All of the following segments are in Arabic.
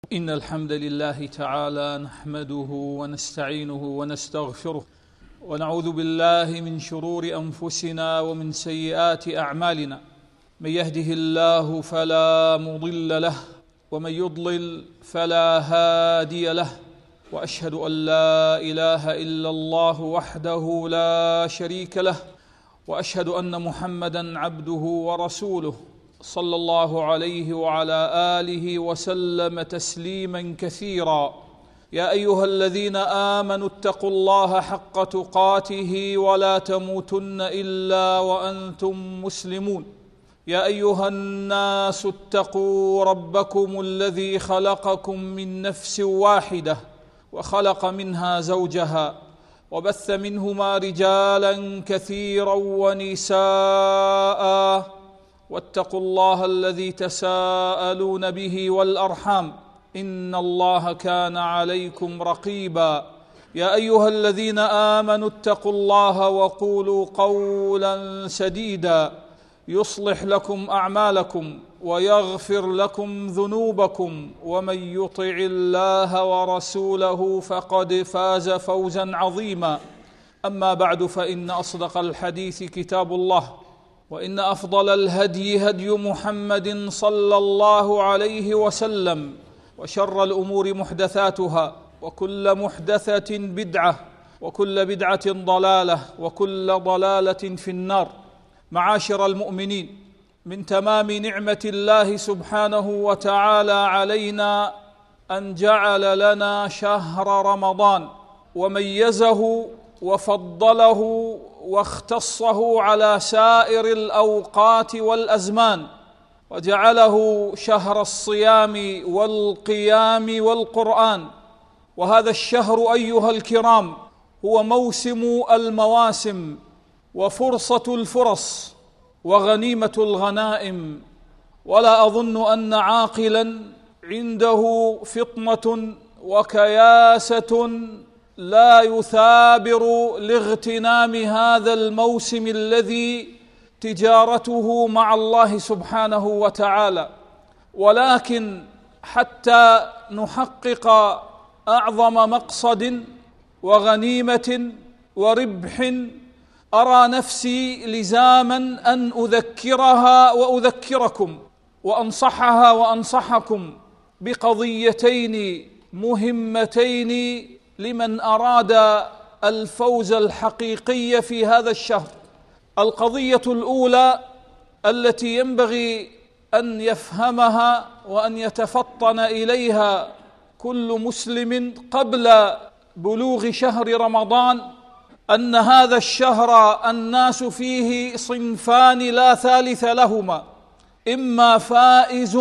إن الحمد لله تعالى نحمده ونستعينه ونستغفره ونعوذ بالله من شرور أنفسنا ومن سيئات أعمالنا. من يهده الله فلا مضل له ومن يضلل فلا هادي له، وأشهد أن لا إله إلا الله وحده لا شريك له، وأشهد أن محمدًا عبده ورسوله صلى الله عليه وعلى آله وسلم تسليما كثيرا. يا أيها الذين آمنوا اتقوا الله حق تقاته ولا تموتن إلا وأنتم مسلمون. يا أيها الناس اتقوا ربكم الذي خلقكم من نفس واحدة وخلق منها زوجها وبث منهما رجالا كثيرا ونساء، واتقوا الله الذي تساءلون به والأرحام إن الله كان عليكم رقيبا. يا أيها الذين آمنوا اتقوا الله وقولوا قولا سديدا يصلح لكم أعمالكم ويغفر لكم ذنوبكم، ومن يطع الله ورسوله فقد فاز فوزا عظيما. أما بعد، فإن أصدق الحديث كتاب الله، وإن أفضل الهدي هدي محمد صلى الله عليه وسلم، وشر الأمور محدثاتها، وكل محدثة بدعة، وكل بدعة ضلالة، وكل ضلالة في النار. معاشر المؤمنين، من تمام نعمة الله سبحانه وتعالى علينا أن جعل لنا شهر رمضان وميزه وفضله واختصه على سائر الأوقات والأزمان، وجعله شهر الصيام والقيام والقرآن. وهذا الشهر أيها الكرام هو موسم المواسم وفرصة الفرص وغنيمة الغنائم، ولا أظن أن عاقلا عنده فطنة وكياسة لا يثابر لاغتنام هذا الموسم الذي تجارته مع الله سبحانه وتعالى. ولكن حتى نحقق أعظم مقصد وغنيمة وربح، أرى نفسي لزاما أن أذكرها وأذكركم وأنصحها وأنصحكم بقضيتين مهمتين لمن أراد الفوز الحقيقي في هذا الشهر. القضية الأولى التي ينبغي أن يفهمها وأن يتفطن إليها كل مسلم قبل بلوغ شهر رمضان، أن هذا الشهر الناس فيه صنفان لا ثالث لهما: إما فائز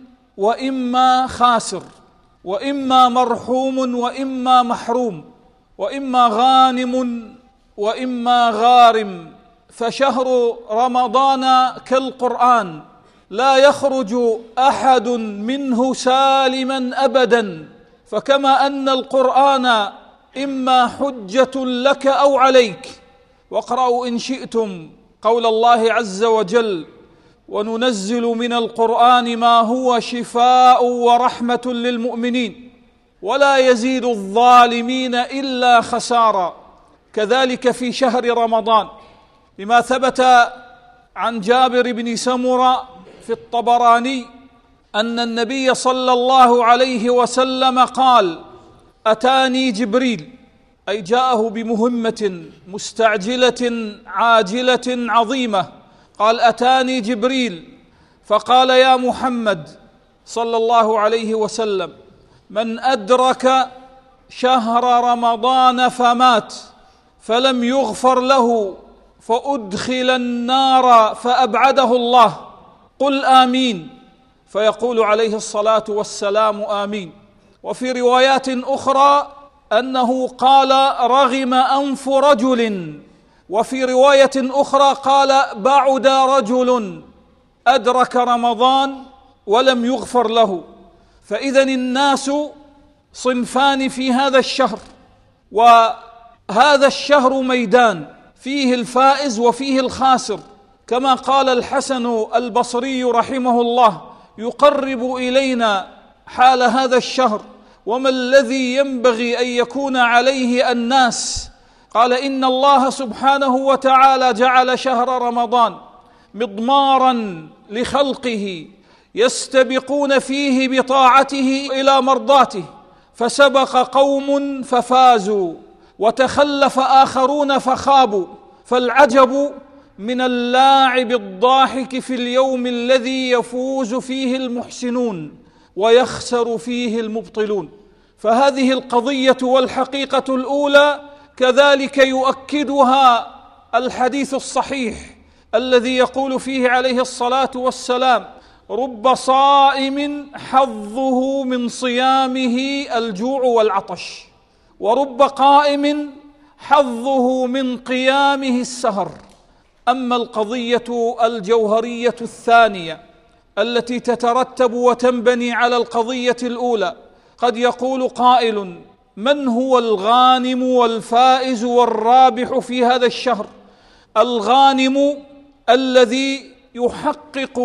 وإما خاسر، وإما مرحوم وإما محروم، وإما غانم وإما غارم. فشهر رمضان كالقرآن لا يخرج أحد منه سالما أبدا، فكما أن القرآن إما حجة لك أو عليك. واقرأوا إن شئتم قول الله عز وجل: وننزل من القرآن ما هو شفاء ورحمة للمؤمنين ولا يزيد الظالمين إلا خسارا. كذلك في شهر رمضان، لما ثبت عن جابر بن سمرة في الطبراني أن النبي صلى الله عليه وسلم قال: أتاني جبريل، أي جاءه بمهمة مستعجلة عاجلة عظيمة. قال: أتاني جبريل فقال: يا محمد صلى الله عليه وسلم، من أدرك شهر رمضان فمات فلم يغفر له فأدخل النار فأبعده الله، قل آمين. فيقول عليه الصلاة والسلام: آمين. وفي روايات أخرى أنه قال: رغم أنف رجل. وفي رواية أخرى قال: بعد رجل أدرك رمضان ولم يغفر له. فإذن الناس صنفان في هذا الشهر، وهذا الشهر ميدان فيه الفائز وفيه الخاسر، كما قال الحسن البصري رحمه الله: يقرب إلينا حال هذا الشهر وما الذي ينبغي أن يكون عليه الناس، قال: إن الله سبحانه وتعالى جعل شهر رمضان مضمارا لخلقه يستبقون فيه بطاعته إلى مرضاته، فسبق قوم ففازوا وتخلف آخرون فخابوا، فالعجب من اللاعب الضاحك في اليوم الذي يفوز فيه المحسنون ويخسر فيه المبطلون. فهذه القضية والحقيقة الأولى كذلك يؤكدها الحديث الصحيح الذي يقول فيه عليه الصلاة والسلام: رب صائم حظه من صيامه الجوع والعطش، ورب قائم حظه من قيامه السهر. أما القضية الجوهرية الثانية التي تترتب وتنبني على القضية الأولى، قد يقول قائل: من هو الغانم والفائز والرابح في هذا الشهر؟ الغانم الذي يحقق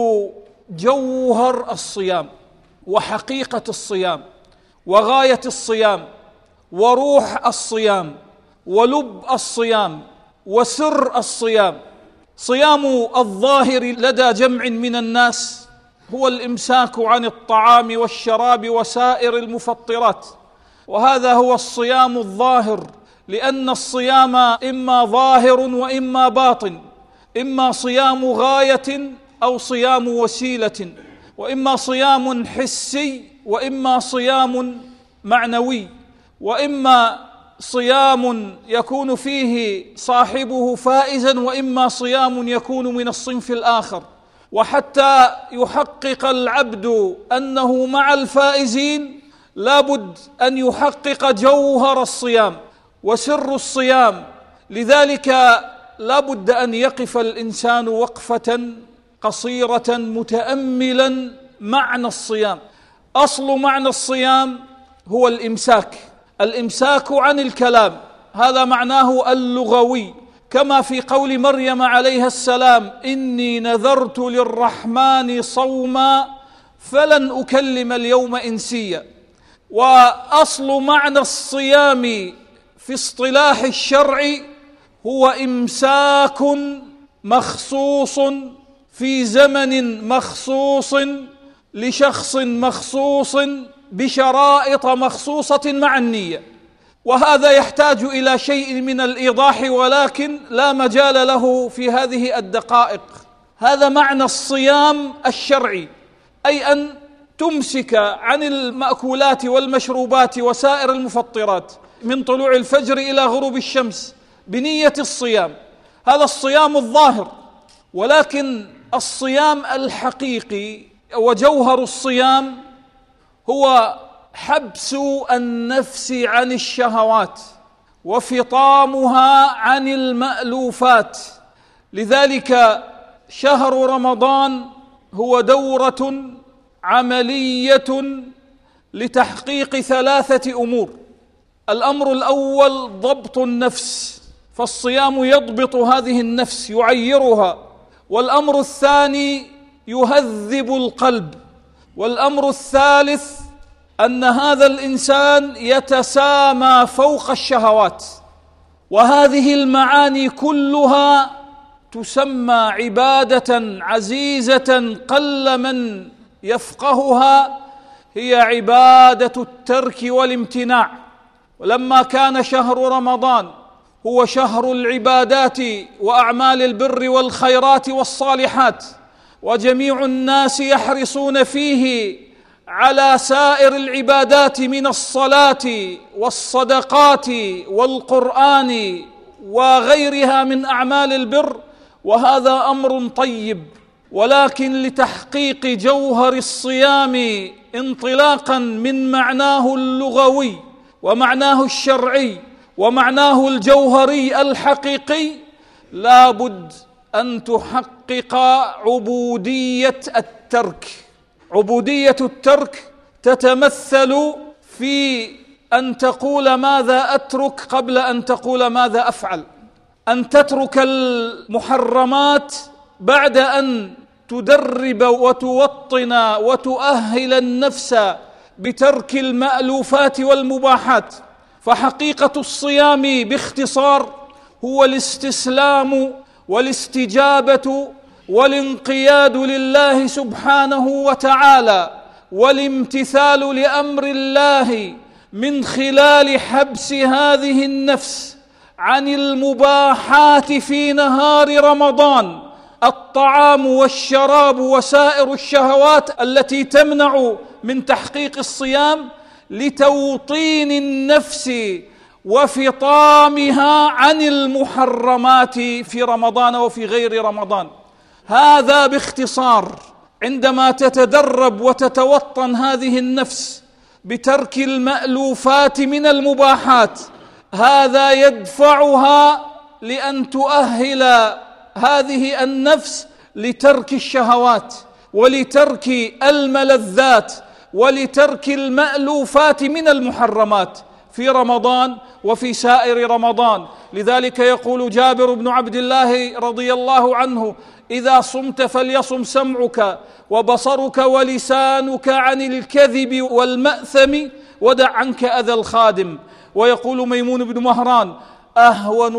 جوهر الصيام وحقيقة الصيام وغاية الصيام وروح الصيام ولب الصيام وسر الصيام. صيام الظاهر لدى جمع من الناس هو الإمساك عن الطعام والشراب وسائر المفطرات، وهذا هو الصيام الظاهر، لأن الصيام إما ظاهر وإما باطن، إما صيام غاية أو صيام وسيلة، وإما صيام حسي وإما صيام معنوي، وإما صيام يكون فيه صاحبه فائزا وإما صيام يكون من الصنف الآخر. وحتى يحقق العبد أنه مع الفائزين لابد أن يحقق جوهر الصيام وسر الصيام. لذلك لابد أن يقف الإنسان وقفة قصيرة متأملا معنى الصيام. أصل معنى الصيام هو الإمساك عن الكلام، هذا معناه اللغوي، كما في قول مريم عليها السلام: إني نذرت للرحمن صوما فلن أكلم اليوم إنسيا. وأصل معنى الصيام في اصطلاح الشرع هو إمساك مخصوص في زمن مخصوص لشخص مخصوص بشرائط مخصوصة مع النية، وهذا يحتاج إلى شيء من الإيضاح ولكن لا مجال له في هذه الدقائق. هذا معنى الصيام الشرعي، أي أن تمسك عن المأكولات والمشروبات وسائر المفطرات من طلوع الفجر إلى غروب الشمس بنية الصيام. هذا الصيام الظاهر، ولكن الصيام الحقيقي وجوهر الصيام هو حبس النفس عن الشهوات وفطامها عن المألوفات. لذلك شهر رمضان هو دورة عملية لتحقيق 3 أمور. الأمر الأول ضبط النفس، فالصيام يضبط هذه النفس يعيرها. والأمر الثاني يهذب القلب. والأمر الثالث أن هذا الإنسان يتسامى فوق الشهوات. وهذه المعاني كلها تسمى عبادة عزيزة قل من يفقهها، هي عبادة الترك والامتناع. ولما كان شهر رمضان هو شهر العبادات وأعمال البر والخيرات والصالحات، وجميع الناس يحرصون فيه على سائر العبادات من الصلاة والصدقات والقرآن وغيرها من أعمال البر، وهذا أمر طيب. ولكن لتحقيق جوهر الصيام انطلاقا من معناه اللغوي ومعناه الشرعي ومعناه الجوهري الحقيقي، لابد أن تحقق عبودية الترك. عبودية الترك تتمثل في أن تقول ماذا أترك قبل أن تقول ماذا أفعل، أن تترك المحرمات بعد أن تدرب وتوطن وتؤهل النفس بترك المألوفات والمباحات. فحقيقة الصيام باختصار هو الاستسلام والاستجابة والانقياد لله سبحانه وتعالى، والامتثال لأمر الله من خلال حبس هذه النفس عن المباحات في نهار رمضان، الطعام والشراب وسائر الشهوات التي تمنع من تحقيق الصيام، لتوطين النفس وفطامها عن المحرمات في رمضان وفي غير رمضان. هذا باختصار. عندما تتدرب وتتوطن هذه النفس بترك المألوفات من المباحات، هذا يدفعها لأن تؤهل هذه النفس لترك الشهوات ولترك الملذات ولترك المألوفات من المحرمات في رمضان وفي سائر رمضان. لذلك يقول جابر بن عبد الله رضي الله عنه: إذا صمت فليصم سمعك وبصرك ولسانك عن الكذب والمأثم ودع عنك أذى الخادم. ويقول ميمون بن مهران: أهون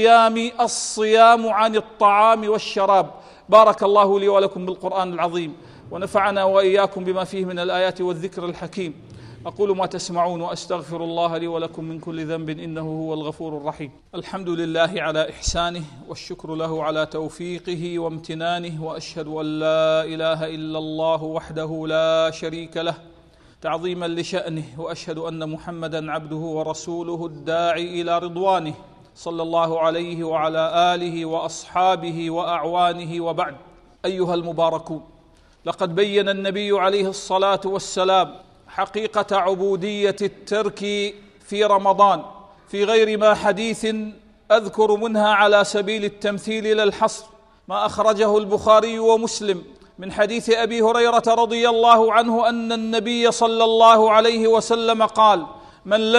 الصيام عن الطعام والشراب. بارك الله لي ولكم بالقرآن العظيم، ونفعنا وإياكم بما فيه من الآيات والذكر الحكيم. أقول ما تسمعون وأستغفر الله لي ولكم من كل ذنب إنه هو الغفور الرحيم. الحمد لله على إحسانه، والشكر له على توفيقه وامتنانه، وأشهد أن لا إله إلا الله وحده لا شريك له تعظيما لشأنه، وأشهد أن محمدا عبده ورسوله الداعي إلى رضوانه، صلى الله عليه وعلى آله وأصحابه وأعوانه، وبعد. أيها المباركون، لقد بين النبي عليه الصلاة والسلام حقيقة عبودية الترك في رمضان في غير ما حديث أذكر منها على سبيل التمثيل لا الحصر، ما أخرجه البخاري ومسلم من حديث أبي هريرة رضي الله عنه أن النبي صلى الله عليه وسلم قال: من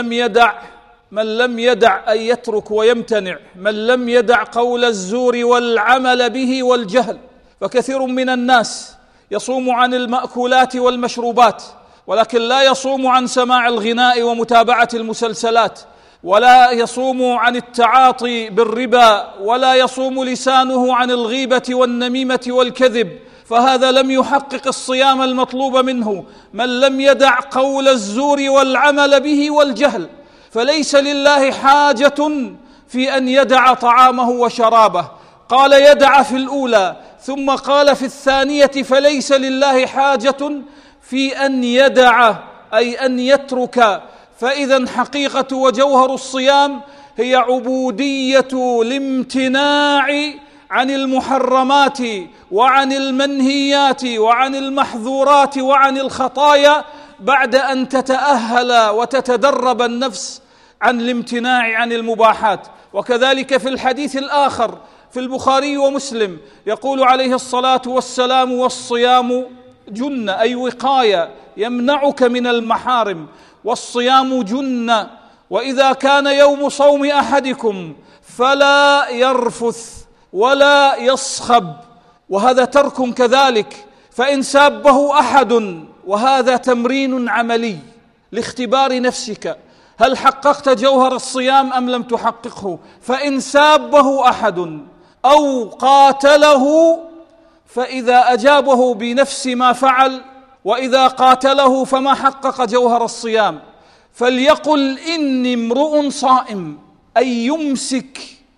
لم يدع أن يترك ويمتنع، من لم يدع قول الزور والعمل به والجهل. فكثير من الناس يصوم عن المأكولات والمشروبات، ولكن لا يصوم عن سماع الغناء ومتابعة المسلسلات، ولا يصوم عن التعاطي بالربا، ولا يصوم لسانه عن الغيبة والنميمة والكذب، فهذا لم يحقق الصيام المطلوب منه. من لم يدع قول الزور والعمل به والجهل، فليس لله حاجة في أن يدع طعامه وشرابه. قال يدع في الأولى، ثم قال في الثانية فليس لله حاجة في أن يدع، أي أن يترك. فإذا حقيقة وجوهر الصيام هي عبودية الامتناع عن المحرمات وعن المنهيات وعن المحظورات وعن الخطايا، بعد أن تتأهل وتتدرب النفس عن الامتناع عن المباحات. وكذلك في الحديث الآخر في البخاري ومسلم يقول عليه الصلاة والسلام: والصيام جنة، أي وقاية يمنعك من المحارم، والصيام جنة، وإذا كان يوم صوم أحدكم فلا يرفث ولا يصخب. وهذا ترك كذلك. فإن سابه أحد، وهذا تمرين عملي لاختبار نفسك، هل حققت جوهر الصيام أم لم تحققه؟ فإن سابه أحد أو قاتله، فإذا أجابه بنفس ما فعل، وإذا قاتله فما حقق جوهر الصيام. فليقل إني امرؤ صائم، أي يمسك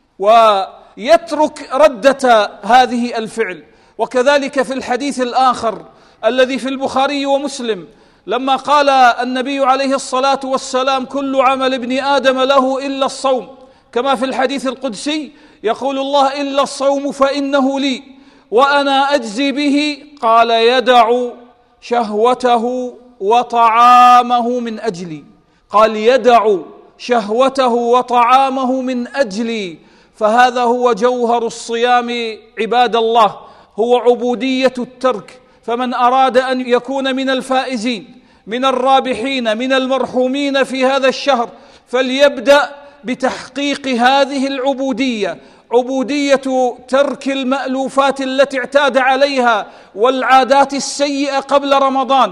ويترك ردة هذه الفعل. وكذلك في الحديث الآخر الذي في البخاري ومسلم لما قال النبي عليه الصلاة والسلام: كل عمل ابن آدم له إلا الصوم، كما في الحديث القدسي يقول الله: إلا الصوم فإنه لي وأنا أجزي به. قال: يدع شهوته وطعامه من أجلي. قال: يدع شهوته وطعامه من أجلي. فهذا هو جوهر الصيام عباد الله، هو عبودية الترك. فمن أراد أن يكون من الفائزين، من الرابحين، من المرحومين في هذا الشهر، فليبدأ بتحقيق هذه العبودية، عبودية ترك المألوفات التي اعتاد عليها والعادات السيئة قبل رمضان.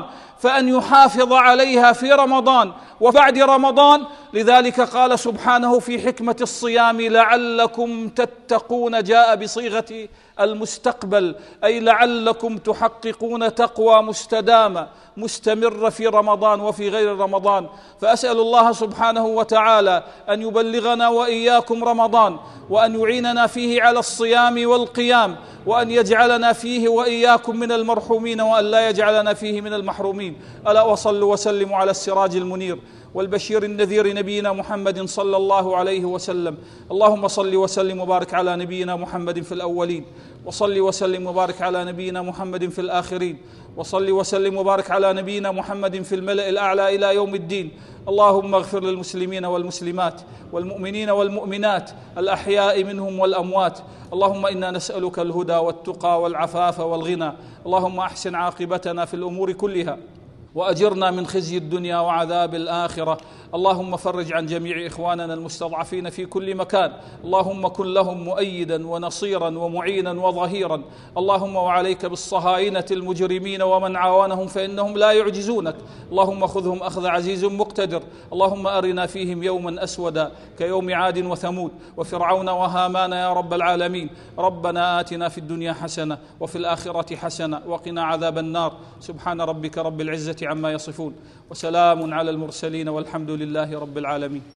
فأن يحافظ عليها في رمضان وبعد رمضان. لذلك قال سبحانه في حكمة الصيام: لعلكم تتقون، جاء بصيغة المستقبل، أي لعلكم تحققون تقوى مستدامة مستمرة في رمضان وفي غير رمضان. فأسأل الله سبحانه وتعالى أن يبلغنا وإياكم رمضان، وأن يعيننا فيه على الصيام والقيام، وأن يجعلنا فيه وإياكم من المرحومين، وأن لا يجعلنا فيه من المحرومين. ألا وصلوا وسلموا على السراج المنير والبشير النذير نبينا محمد صلى الله عليه وسلم. اللهم صل وسلم وبارك على نبينا محمد في الأولين، وصل وسلم وبارك على نبينا محمد في الآخرين، وصل وسلم وبارك على نبينا محمد في الملأ الأعلى إلى يوم الدين. اللهم اغفر للمسلمين والمسلمات والمؤمنين والمؤمنات الأحياء منهم والأموات. اللهم إنا نسألك الهدى والتقى والعفاف والغنى. اللهم أحسن عاقبتنا في الأمور كلها، وأجرنا من خزي الدنيا وعذاب الآخرة. اللهم فرج عن جميع إخواننا المستضعفين في كل مكان. اللهم كن لهم مؤيدا ونصيرا ومعينا وظهيرا. اللهم وعليك بالصهاينة المجرمين ومن عاونهم فإنهم لا يعجزونك. اللهم خذهم أخذ عزيز مقتدر. اللهم أرنا فيهم يوما أسودا كيوم عاد وثمود وفرعون وهامان يا رب العالمين. ربنا آتنا في الدنيا حسنة وفي الآخرة حسنة وقنا عذاب النار. سبحان ربك رب العزة عما يصفون، وسلام على المرسلين، والحمد لله رب العالمين.